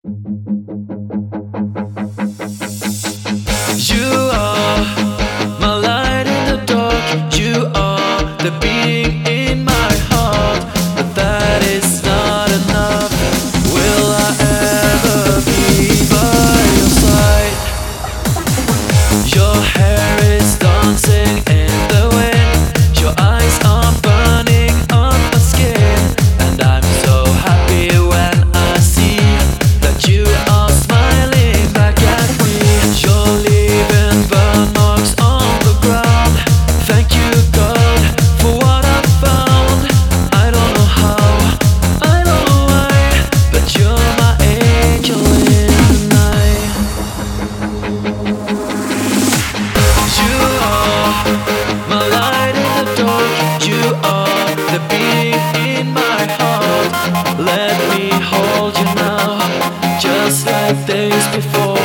You are my light in the dark. You are the beating in my heart. But that is not enough. Will I ever be by your side? Your hair is dancing in the wind. Your eyes are burning on my skin. And I'm so happy when I see that you are smiling back at me. You're leaving burn marks on the ground. Thank you, God, for what I found. I don't know how, I don't know why, but you're my angel in the night. You are my light in the dark. You are the beat in my heart. Let me hold you now, just like days before.